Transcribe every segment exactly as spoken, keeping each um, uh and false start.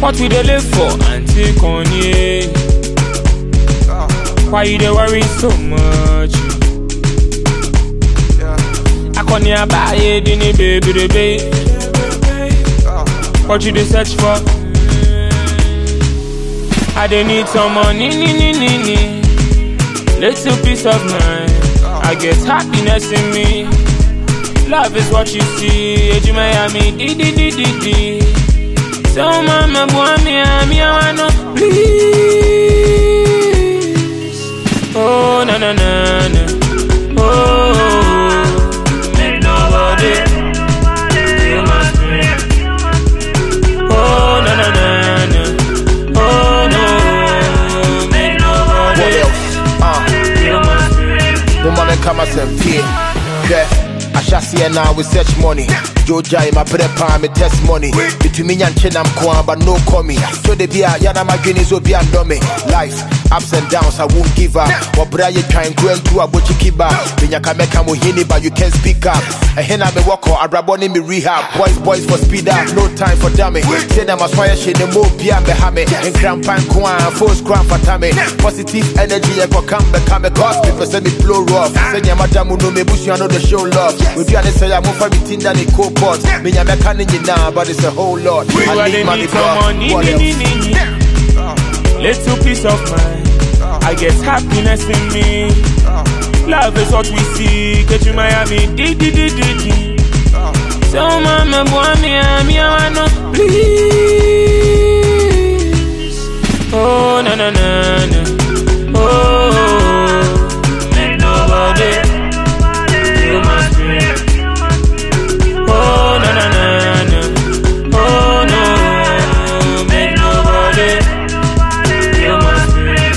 What we dey live for, Auntie Connie? Why you dey worry so much? I can't hear about it, baby, baby, baby. What you dey search for? I dey need some money, ni, ni, ni, ni. Little peace of mind. I get happiness in me. Love is what you see. Eju Miami, di di di di di. So mama, boy, me, me, I wanna please. Oh na na na na. Oh, make nobody feel my spirit. Oh na na na na. Oh no, make nobody. What else? Uh. Feel my spirit. Woman come as a fear. Yeah. I shall see her now with such money. Joja in my prepare me test money. Between me and Chen I'm kwan but no coming. So they be a yana my guineas will be a dummy. Life, ups and downs, I won't give up. What Brian try and go into a watch you keep up. When you can make a mohini but you can't speak up. A hen I me walk or a rabon in me rehab. Boys, boys for speed up, no time for dummy. Say them as fire shit the more beyond behame. And cramp and kwan, force cramp for tammy. Positive energy I go come back come cause people say me blow rough. Say your madam no me bush you know the show love. We do say I'm for me tin than the cold pot. Me ya me can in now, but it's a whole lot. We I need money, money, what ni, ni, ni, ni. Little peace of mind. I get happiness in me. Love is what we see. Get you Miami, di di di di di. So mama, boy, me, me, I wanna please. Oh na na na na. Oh, make nobody feel my spirit. Oh na na na na. Oh no, make nobody feel my spirit.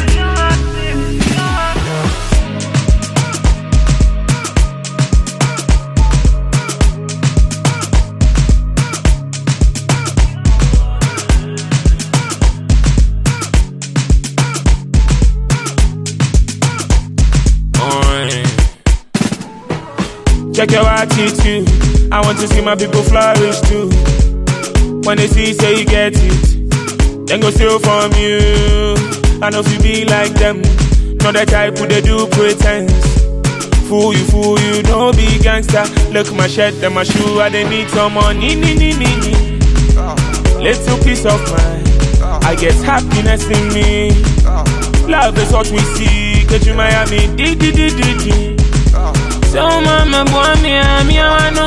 Check your attitude. I want to see my people flourish too. When they see, say you get it, then go steal from you. I know if you be like them, not the type who they do pretense. Fool you, fool you, don't be gangster. Look my shirt and my shoe, I they need some money, ni, ni, ni, ni. Little peace of mind. I get happiness in me. Love is what we see. Get you Miami, di, di, di, di, di. So mama, boy, me, me, I wanna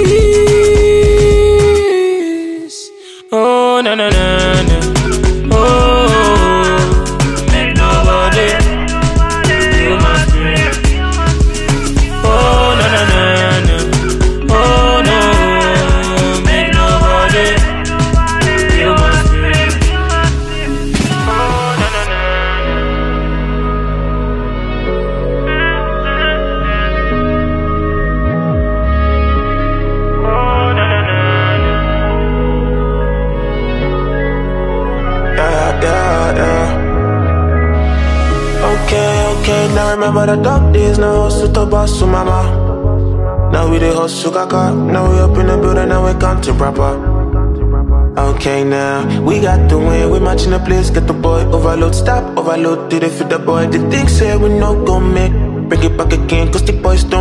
please. Oh na na na na. Oh, make nobody feel my spirit. Oh na na na na. Oh no, make nobody feel my spirit. Oh na na na. Okay, now remember the dark days, now hustle to boss to mama. Now we dey hustle kaka, now we up in the building, now we come to proper. Okay now, we got the win, we matching the place, get the boy overload, stop, overload, did it for the boy. The thing say we no gon' make, bring it back again, cause the boys